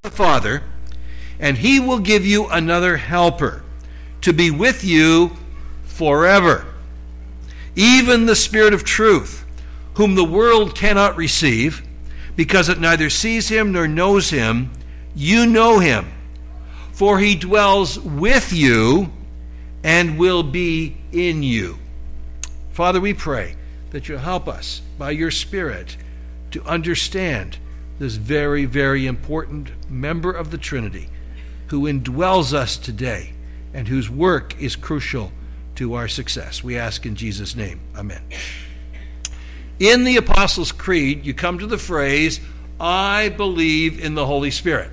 the Father, and he will give you another helper to be with you forever, even the Spirit of truth, whom the world cannot receive, because it neither sees him nor knows him. You know him, for he dwells with you and will be in you. Father, we pray that you'll help us by your Spirit to understand this very, very important member of the Trinity who indwells us today and whose work is crucial to our success. We ask in Jesus' name. Amen. In the Apostles' Creed, you come to the phrase, I believe in the Holy Spirit.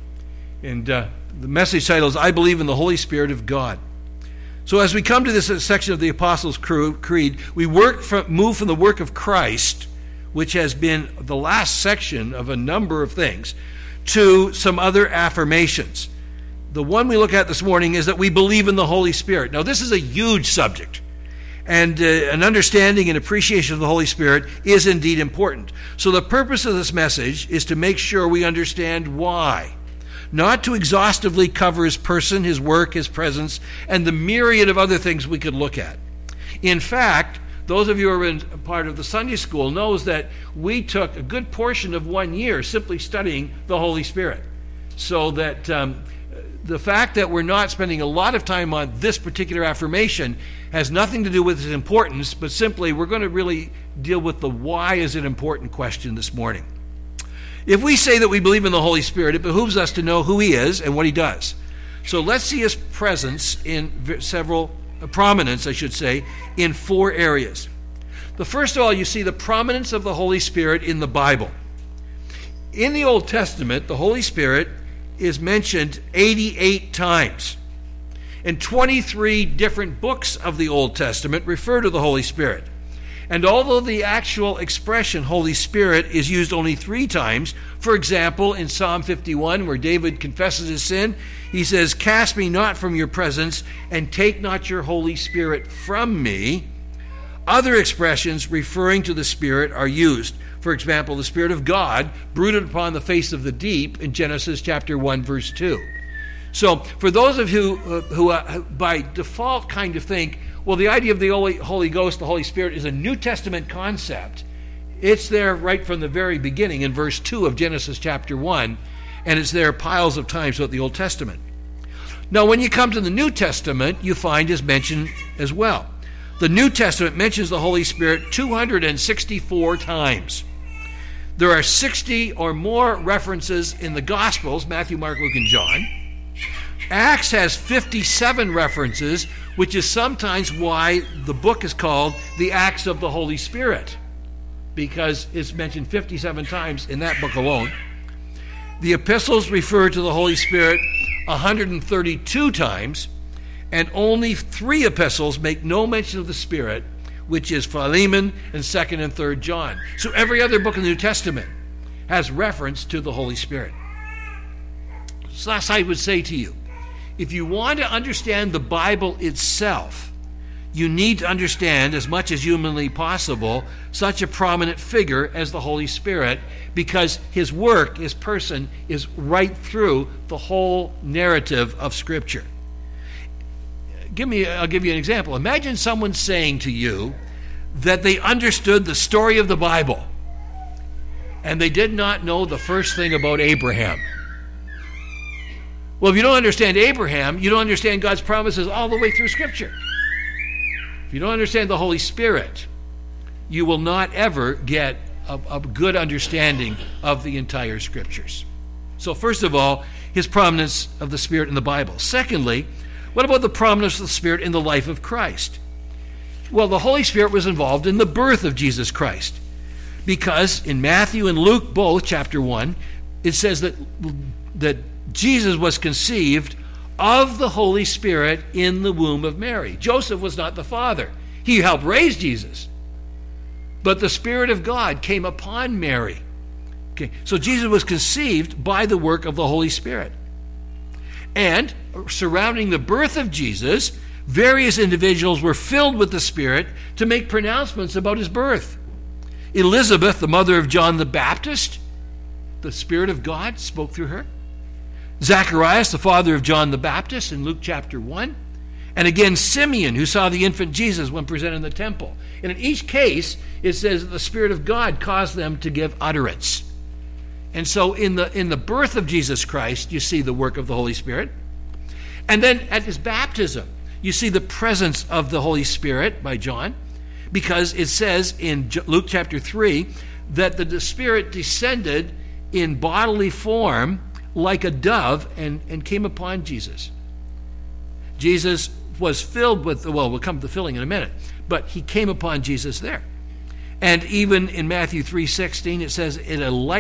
And the message title is, I believe in the Holy Spirit of God. So as we come to this section of the Apostles' Creed, we move from the work of Christ, which has been the last section of a number of things, to some other affirmations. The one we look at this morning is that we believe in the Holy Spirit. Now, this is a huge subject, and an understanding and appreciation of the Holy Spirit is indeed important. So the purpose of this message is to make sure we understand why. Not to exhaustively cover his person, his work, his presence, and the myriad of other things we could look at. In fact, those of you who are in part of the Sunday school knows that we took a good portion of 1 year simply studying the Holy Spirit. So that the fact that we're not spending a lot of time on this particular affirmation has nothing to do with its importance, but simply we're going to really deal with the why is it important question this morning. If we say that we believe in the Holy Spirit, it behooves us to know who he is and what he does. So let's see his presence in prominence, in 4 areas. The first of all, you see the prominence of the Holy Spirit in the Bible. In the Old Testament, the Holy Spirit is mentioned 88 times. And 23 different books of the Old Testament refer to the Holy Spirit. And although the actual expression Holy Spirit is used only 3 times, for example, in Psalm 51, where David confesses his sin, he says, cast me not from your presence, and take not your Holy Spirit from me. Other expressions referring to the Spirit are used. For example, the Spirit of God brooded upon the face of the deep in Genesis chapter 1, verse 2. So for those of you who by default kind of think, well, the idea of the Holy Ghost, the Holy Spirit, is a New Testament concept. It's there right from the very beginning in verse 2 of Genesis chapter 1, and it's there piles of times throughout the Old Testament. Now, when you come to the New Testament, you find is mentioned as well. The New Testament mentions the Holy Spirit 264 times. There are 60 or more references in the Gospels, Matthew, Mark, Luke, and John. Acts has 57 references, which is sometimes why the book is called the Acts of the Holy Spirit, because it's mentioned 57 times in that book alone. The epistles refer to the Holy Spirit 132 times, and only 3 epistles make no mention of the Spirit, which is Philemon and 2nd and 3rd John. So every other book in the New Testament has reference to the Holy Spirit. So that's I would say to you, if you want to understand the Bible itself, you need to understand, as much as humanly possible, such a prominent figure as the Holy Spirit, because his work, his person, is right through the whole narrative of Scripture. I'll give you an example. Imagine someone saying to you that they understood the story of the Bible, and they did not know the first thing about Abraham. Well, if you don't understand Abraham, you don't understand God's promises all the way through Scripture. If you don't understand the Holy Spirit, you will not ever get a good understanding of the entire Scriptures. So first of all, his prominence of the Spirit in the Bible. Secondly, what about the prominence of the Spirit in the life of Christ? Well, the Holy Spirit was involved in the birth of Jesus Christ, because in Matthew and Luke both, chapter 1, it says that Jesus was conceived of the Holy Spirit in the womb of Mary. Joseph was not the father. He helped raise Jesus. But the Spirit of God came upon Mary. Okay, so Jesus was conceived by the work of the Holy Spirit. And surrounding the birth of Jesus, various individuals were filled with the Spirit to make pronouncements about his birth. Elizabeth, the mother of John the Baptist, the Spirit of God spoke through her. Zacharias, the father of John the Baptist in Luke chapter 1. And again, Simeon, who saw the infant Jesus when presented in the temple. And in each case, it says that the Spirit of God caused them to give utterance. And so in the birth of Jesus Christ, you see the work of the Holy Spirit. And then at his baptism, you see the presence of the Holy Spirit by John, because it says in Luke chapter 3 that the Spirit descended in bodily form like a dove and came upon Jesus. Jesus was filled with, well, we'll come to the filling in a minute, but he came upon Jesus there. And even in Matthew 3:16, it says it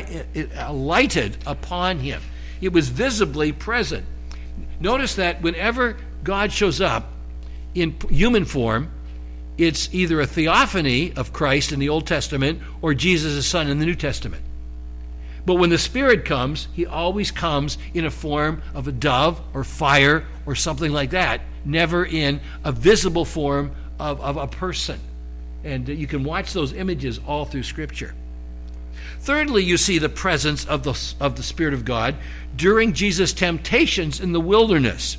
alighted upon him. It was visibly present. Notice that whenever God shows up in human form, it's either a theophany of Christ in the Old Testament or Jesus' Son in the New Testament. But when the Spirit comes, he always comes in a form of a dove or fire or something like that, never in a visible form of a person. And you can watch those images all through Scripture. Thirdly, you see the presence of the Spirit of God during Jesus' temptations in the wilderness.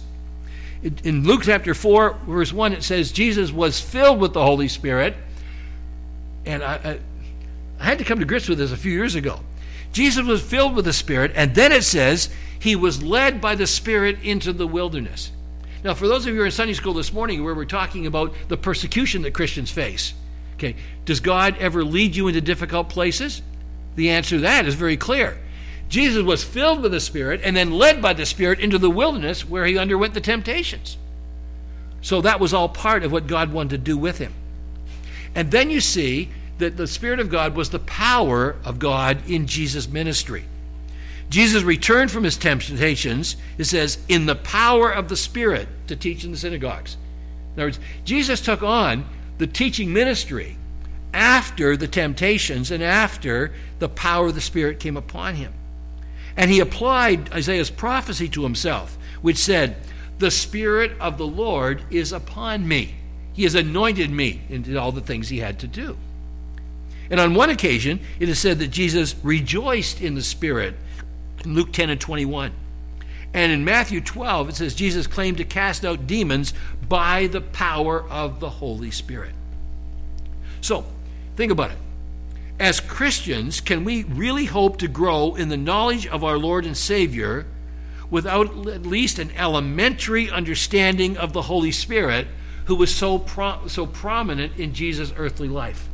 In Luke chapter 4, verse 1, it says, Jesus was filled with the Holy Spirit. And I had to come to grips with this a few years ago. Jesus was filled with the Spirit, and then it says he was led by the Spirit into the wilderness. Now, for those of you who are in Sunday school this morning where we're talking about the persecution that Christians face, okay, does God ever lead you into difficult places? The answer to that is very clear. Jesus was filled with the Spirit and then led by the Spirit into the wilderness where he underwent the temptations. So that was all part of what God wanted to do with him. And then you see that the Spirit of God was the power of God in Jesus' ministry. Jesus returned from his temptations, it says, in the power of the Spirit to teach in the synagogues. In other words, Jesus took on the teaching ministry after the temptations and after the power of the Spirit came upon him. And he applied Isaiah's prophecy to himself, which said, the Spirit of the Lord is upon me. He has anointed me and did all the things he had to do. And on one occasion, it is said that Jesus rejoiced in the Spirit in Luke 10 and 21. And in Matthew 12, it says Jesus claimed to cast out demons by the power of the Holy Spirit. So, think about it. As Christians, can we really hope to grow in the knowledge of our Lord and Savior without at least an elementary understanding of the Holy Spirit, who was so prominent in Jesus' earthly life?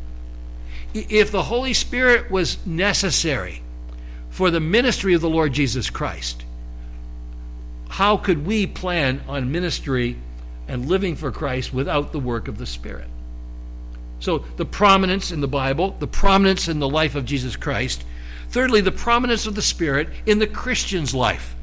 If the Holy Spirit was necessary for the ministry of the Lord Jesus Christ, how could we plan on ministry and living for Christ without the work of the Spirit? So the prominence in the Bible, the prominence in the life of Jesus Christ. Thirdly, the prominence of the Spirit in the Christian's life.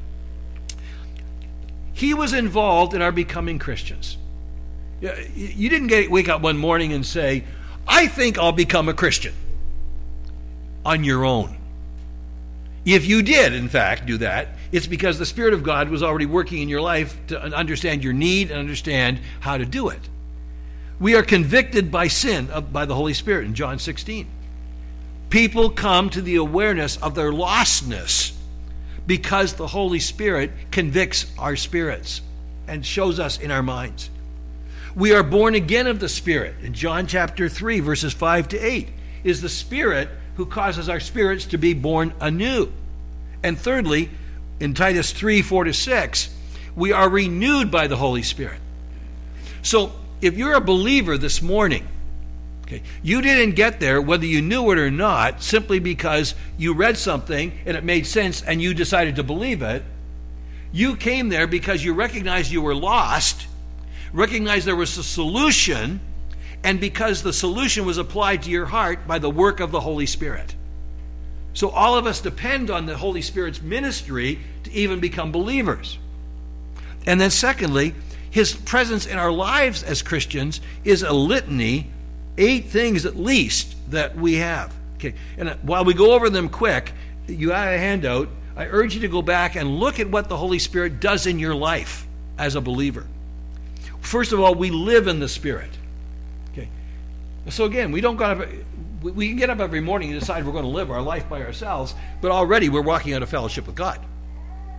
He was involved in our becoming Christians. You didn't wake up one morning and say, I think I'll become a Christian on your own. If you did, in fact, do that, it's because the Spirit of God was already working in your life to understand your need and understand how to do it. We are convicted by sin by the Holy Spirit in John 16. People come to the awareness of their lostness because the Holy Spirit convicts our spirits and shows us in our minds. We are born again of the Spirit. In John chapter 3, verses 5 to 8, is the Spirit who causes our spirits to be born anew. And thirdly, in Titus 3, 4 to 6, we are renewed by the Holy Spirit. So, if you're a believer this morning, okay, you didn't get there, whether you knew it or not, simply because you read something and it made sense and you decided to believe it. You came there because you recognized you were lost, recognized there was a solution, and because the solution was applied to your heart by the work of the Holy Spirit. So all of us depend on the Holy Spirit's ministry to even become believers. And then secondly, his presence in our lives as Christians is a litany, 8 things at least that we have. Okay, and while we go over them quick, you have a handout. I urge you to go back and look at what the Holy Spirit does in your life as a believer. First of all, we live in the Spirit. Okay, so again, we can get up every morning and decide we're going to live our life by ourselves, but already we're walking out of fellowship with God.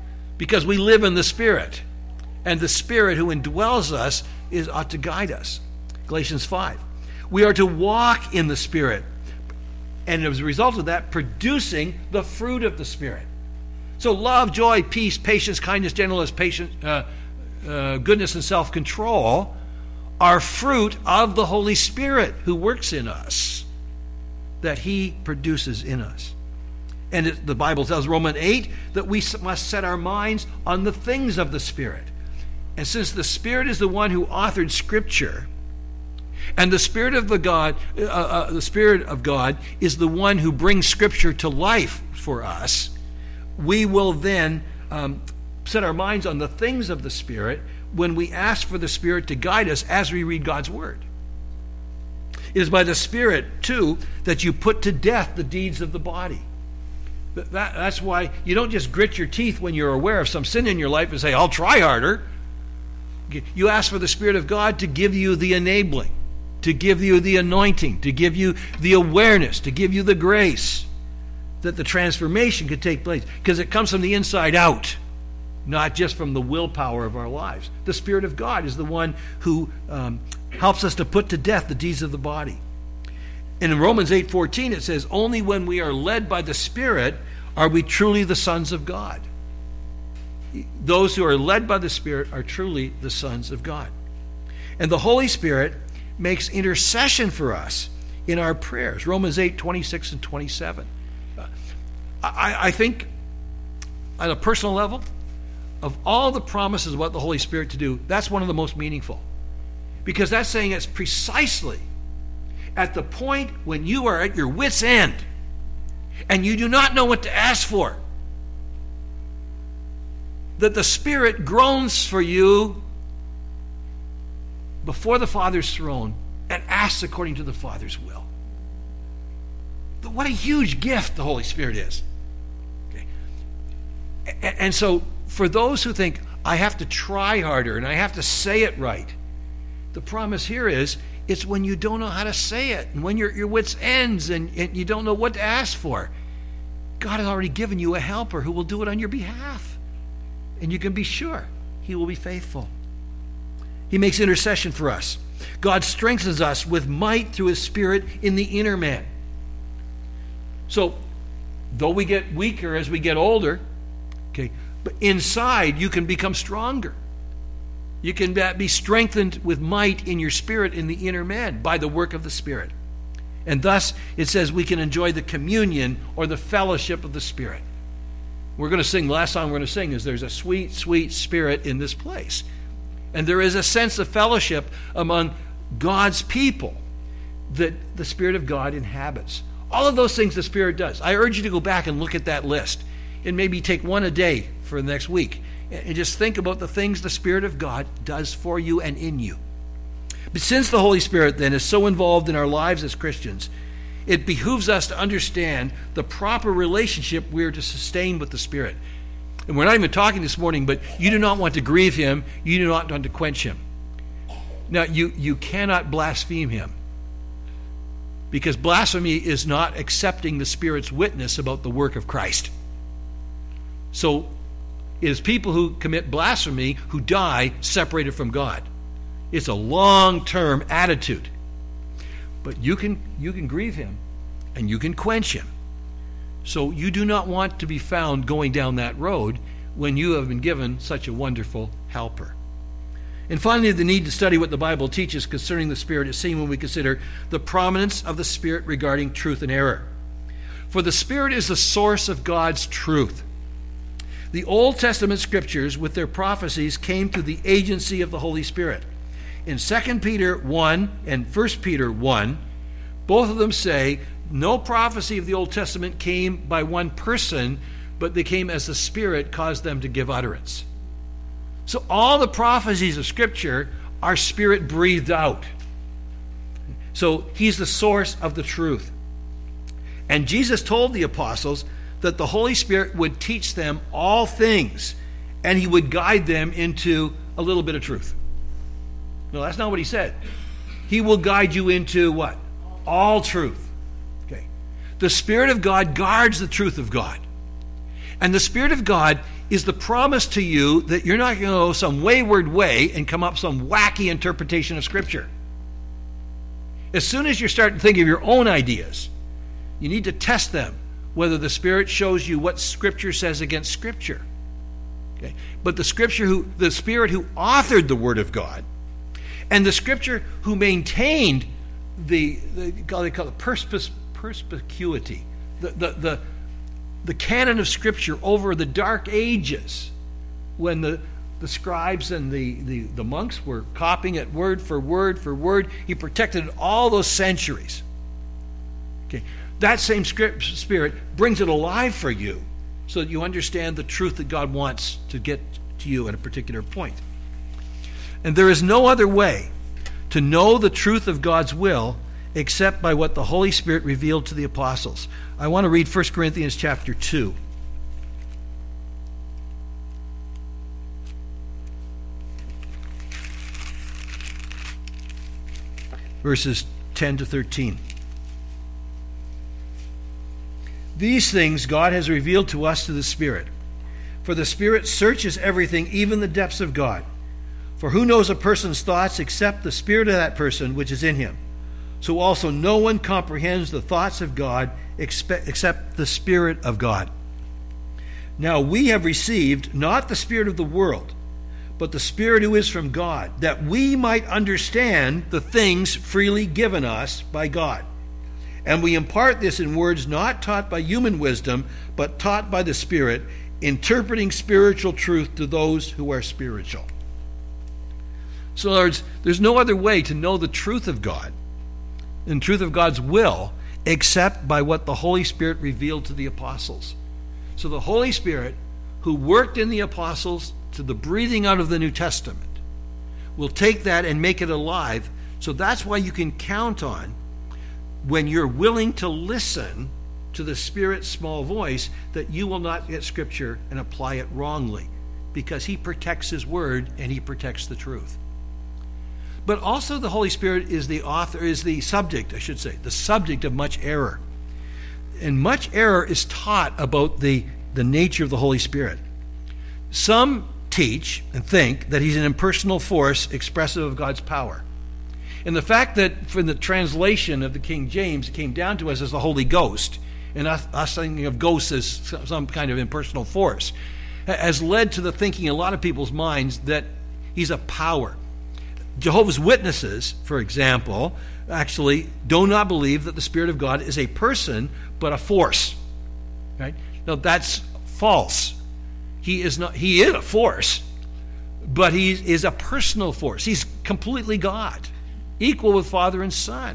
because we live in the Spirit. And the Spirit who indwells us ought to guide us. Galatians 5. We are to walk in the Spirit. And as a result of that, producing the fruit of the Spirit. So love, joy, peace, patience, kindness, gentleness, goodness, and self-control are fruit of the Holy Spirit who works in us, that He produces in us. And the Bible tells, Romans 8, that we must set our minds on the things of the Spirit. And since the Spirit is the one who authored Scripture, and the Spirit of God is the one who brings Scripture to life for us, we will then set our minds on the things of the Spirit when we ask for the Spirit to guide us as we read God's Word. It is by the Spirit, too, that you put to death the deeds of the body. That's why you don't just grit your teeth when you're aware of some sin in your life and say, I'll try harder. You ask for the Spirit of God to give you the enabling, to give you the anointing, to give you the awareness, to give you the grace that the transformation could take place. Because it comes from the inside out, not just from the willpower of our lives. The Spirit of God is the one who helps us to put to death the deeds of the body. And in Romans 8:14 it says, only when we are led by the Spirit are we truly the sons of God. Those who are led by the Spirit are truly the sons of God. And the Holy Spirit makes intercession for us in our prayers. Romans 8:26 and 27. I think, at a personal level, of all the promises about the Holy Spirit to do, that's one of the most meaningful. Because that's saying it's precisely at the point when you are at your wit's end and you do not know what to ask for, that the Spirit groans for you before the Father's throne and asks according to the Father's will. What a huge gift the Holy Spirit is. Okay. And so for those who think, I have to try harder and I have to say it right, the promise here is, it's when you don't know how to say it and when your wits ends and you don't know what to ask for. God has already given you a helper who will do it on your behalf. And you can be sure He will be faithful. He makes intercession for us. God strengthens us with might through His Spirit in the inner man. So, though we get weaker as we get older, okay, but inside you can become stronger. You can be strengthened with might in your spirit in the inner man by the work of the Spirit. And thus, it says we can enjoy the communion or the fellowship of the Spirit. We're going to sing, the last song we're going to sing is, there's a sweet, sweet Spirit in this place. And there is a sense of fellowship among God's people that the Spirit of God inhabits. All of those things the Spirit does. I urge you to go back and look at that list. And maybe take one a day for the next week. And just think about the things the Spirit of God does for you and in you. But since the Holy Spirit then is so involved in our lives as Christians, it behooves us to understand the proper relationship we are to sustain with the Spirit. And we're not even talking this morning, but you do not want to grieve Him. You do not want to quench Him. Now, you cannot blaspheme Him. Because blasphemy is not accepting the Spirit's witness about the work of Christ. So, it is people who commit blasphemy who die separated from God. It's a long-term attitude. But you can grieve Him and you can quench Him. So you do not want to be found going down that road when you have been given such a wonderful helper. And finally, the need to study what the Bible teaches concerning the Spirit is seen when we consider the prominence of the Spirit regarding truth and error. For the Spirit is the source of God's truth. The Old Testament scriptures with their prophecies came through the agency of the Holy Spirit. In 2 Peter 1 and 1 Peter 1, both of them say no prophecy of the Old Testament came by one person, but they came as the Spirit caused them to give utterance. So all the prophecies of Scripture are Spirit breathed out. So He's the source of the truth. And Jesus told the apostles that the Holy Spirit would teach them all things, and He would guide them into a little bit of truth. No, that's not what He said. He will guide you into what? All truth. Okay. The Spirit of God guards the truth of God. And the Spirit of God is the promise to you that you're not going to go some wayward way and come up some wacky interpretation of Scripture. As soon as you start to think of your own ideas, you need to test them, whether the Spirit shows you what Scripture says against Scripture. Okay? But the Spirit who authored the Word of God, and the Scripture who maintained they call it perspicuity, the canon of Scripture over the dark ages, when the scribes and the monks were copying it word for word for word. He protected it all those centuries. Okay, that same Spirit brings it alive for you so that you understand the truth that God wants to get to you at a particular point. And there is no other way to know the truth of God's will except by what the Holy Spirit revealed to the apostles. I want to read 1 Corinthians chapter 2. Verses 10 to 13. These things God has revealed to us through the Spirit. For the Spirit searches everything, even the depths of God. For who knows a person's thoughts except the spirit of that person which is in him? So also no one comprehends the thoughts of God except the Spirit of God. Now we have received not the spirit of the world, but the Spirit who is from God, that we might understand the things freely given us by God. And we impart this in words not taught by human wisdom, but taught by the Spirit, interpreting spiritual truth to those who are spiritual. So in other words, there's no other way to know the truth of God and the truth of God's will except by what the Holy Spirit revealed to the apostles. So the Holy Spirit, who worked in the apostles to the breathing out of the New Testament, will take that and make it alive. So that's why you can count on, when you're willing to listen to the Spirit's small voice, that you will not get Scripture and apply it wrongly, because He protects His Word and He protects the truth. But also the Holy Spirit is the subject of much error. And much error is taught about the nature of the Holy Spirit. Some teach and think that He's an impersonal force expressive of God's power. And the fact that from the translation of the King James it came down to us as the Holy Ghost, and us thinking of ghosts as some kind of impersonal force, has led to the thinking in a lot of people's minds that He's a power. Jehovah's Witnesses, for example, actually do not believe that the Spirit of God is a person, but a force. Right? Now that's false. He is a force, but He is a personal force. He's completely God, equal with Father and Son.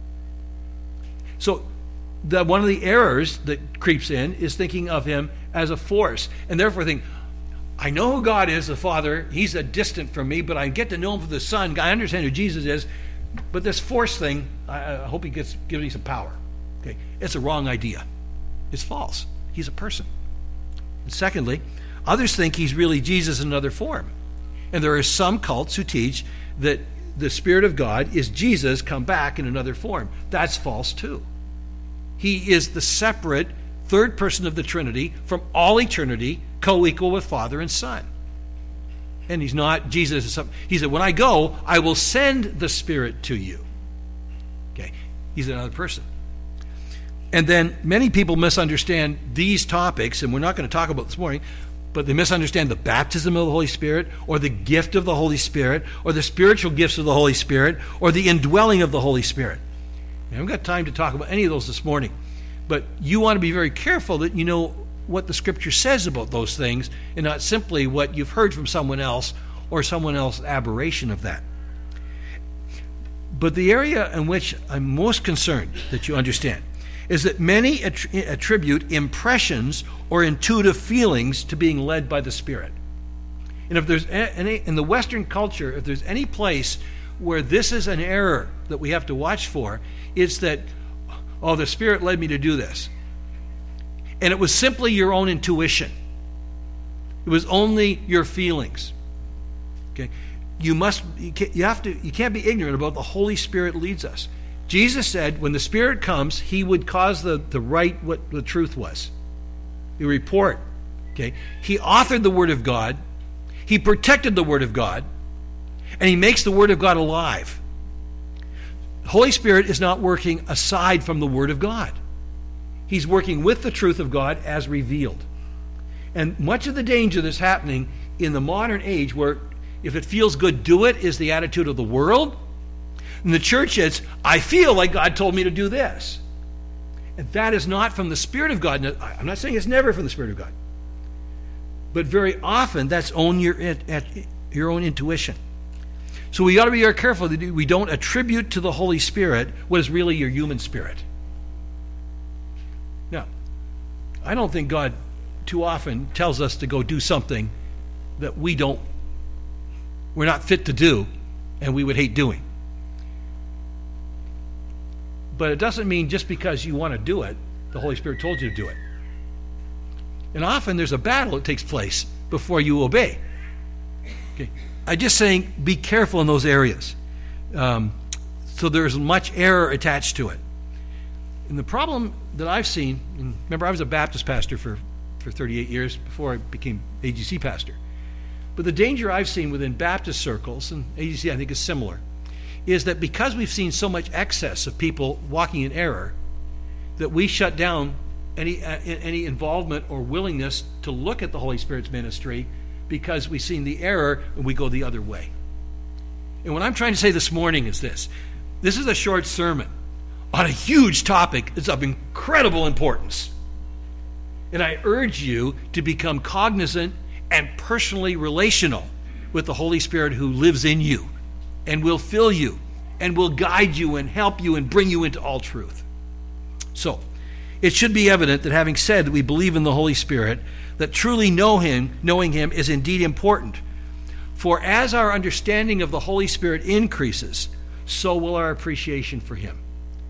So one of the errors that creeps in is thinking of Him as a force, and therefore think, I know who God is, the Father. He's a distant from me, but I get to know Him for the Son. I understand who Jesus is, but this force thing, I hope He gives me some power. Okay, it's a wrong idea. It's false. He's a person. And secondly, others think He's really Jesus in another form. And there are some cults who teach that the Spirit of God is Jesus come back in another form. That's false too. He is the separate third person of the Trinity from all eternity, co-equal with Father and Son. And He's not Jesus. He said, when I go, I will send the Spirit to you. Okay, He's another person. And then many people misunderstand these topics, and we're not going to talk about this morning, but they misunderstand the baptism of the Holy Spirit, or the gift of the Holy Spirit, or the spiritual gifts of the Holy Spirit, or the indwelling of the Holy Spirit. I haven't got time to talk about any of those this morning, but you want to be very careful that you know what the Scripture says about those things, and not simply what you've heard from someone else or someone else's aberration of that. But the area in which I'm most concerned that you understand is that many attribute impressions or intuitive feelings to being led by the Spirit. And if there's any, in the Western culture, if there's any place where this is an error that we have to watch for, it's that, oh, the Spirit led me to do this. And it was simply your own intuition. It was only your feelings. Okay? You can't be ignorant about the Holy Spirit leads us. Jesus said when the Spirit comes, He would cause to write what the truth was. He would report. Okay? He authored the Word of God. He protected the Word of God. And he makes the Word of God alive. The Holy Spirit is not working aside from the Word of God. He's working with the truth of God as revealed. And much of the danger that's happening in the modern age, where if it feels good, do it, is the attitude of the world. In the church, it's, I feel like God told me to do this. And that is not from the Spirit of God. I'm not saying it's never from the Spirit of God. But very often, that's your own intuition. So we ought to be very careful that we don't attribute to the Holy Spirit what is really your human spirit. Now, I don't think God too often tells us to go do something that we're not fit to do and we would hate doing. But it doesn't mean just because you want to do it, the Holy Spirit told you to do it. And often there's a battle that takes place before you obey. Okay. I'm just saying, be careful in those areas. So there's much error attached to it. And the problem that I've seen, and remember I was a Baptist pastor for 38 years before I became AGC pastor. But the danger I've seen within Baptist circles, and AGC I think is similar, is that because we've seen so much excess of people walking in error, that we shut down any involvement or willingness to look at the Holy Spirit's ministry because we've seen the error and we go the other way. And what I'm trying to say this morning is this. This is a short sermon on a huge topic that's of incredible importance. And I urge you to become cognizant and personally relational with the Holy Spirit who lives in you and will fill you and will guide you and help you and bring you into all truth. So, it should be evident that having said that we believe in the Holy Spirit, that truly knowing Him is indeed important. For as our understanding of the Holy Spirit increases, so will our appreciation for Him.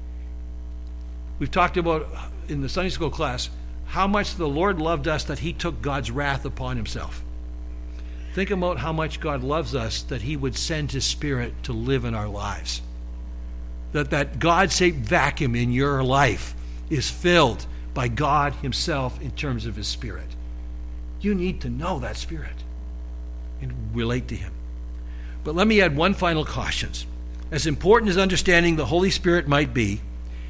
We've talked about in the Sunday school class how much the Lord loved us that He took God's wrath upon Himself. Think about how much God loves us that He would send His Spirit to live in our lives. That God-shaped vacuum in your life is filled by God Himself in terms of His Spirit. You need to know that Spirit and relate to Him. But let me add one final caution. As important as understanding the Holy Spirit might be,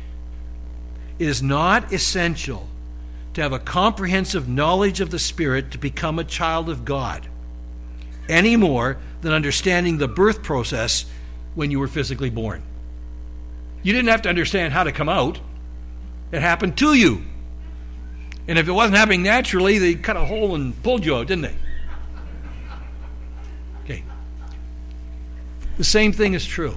it is not essential to have a comprehensive knowledge of the Spirit to become a child of God, any more than understanding the birth process when you were physically born. You didn't have to understand how to come out. It happened to you. And if it wasn't happening naturally, they cut a hole and pulled you out, didn't they? Okay. The same thing is true.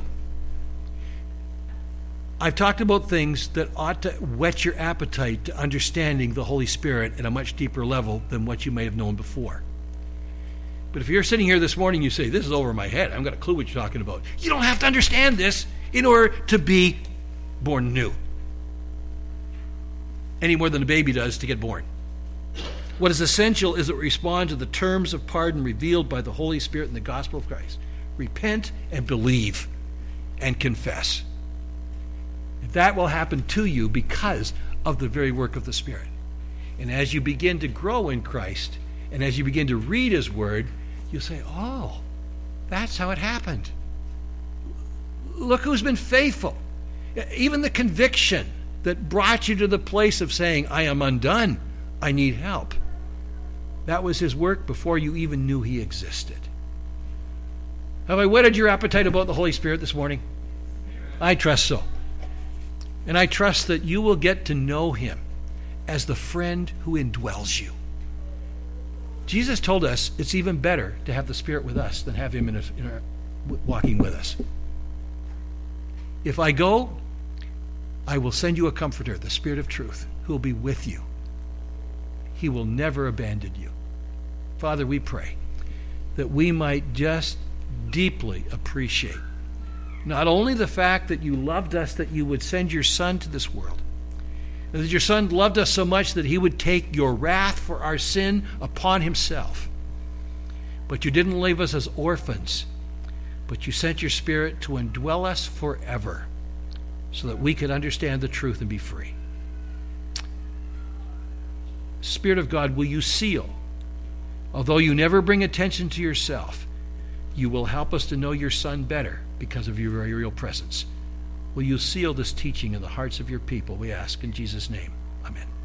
I've talked about things that ought to whet your appetite to understanding the Holy Spirit at a much deeper level than what you may have known before. But if you're sitting here this morning, you say, this is over my head. I haven't got a clue what you're talking about. You don't have to understand this in order to be born new. Any more than a baby does to get born. What is essential is that we respond to the terms of pardon revealed by the Holy Spirit in the gospel of Christ. Repent and believe and confess. That will happen to you because of the very work of the Spirit. And as you begin to grow in Christ, and as you begin to read His Word, you'll say, oh, that's how it happened. Look who's been faithful. Even the conviction that brought you to the place of saying, I am undone, I need help. That was His work before you even knew He existed. Have I whetted your appetite about the Holy Spirit this morning? I trust so. And I trust that you will get to know Him as the friend who indwells you. Jesus told us it's even better to have the Spirit with us than have Him walking with us. If I go, I will send you a comforter, the Spirit of truth, who will be with you. He will never abandon you. Father, we pray that we might just deeply appreciate not only the fact that you loved us, that you would send your Son to this world, and that your Son loved us so much that He would take your wrath for our sin upon Himself. But you didn't leave us as orphans, but you sent your Spirit to indwell us forever so that we could understand the truth and be free. Spirit of God, will you seal Although you never bring attention to yourself, you will help us to know your Son better because of your very real presence. Will you seal this teaching in the hearts of your people, we ask in Jesus' name. Amen.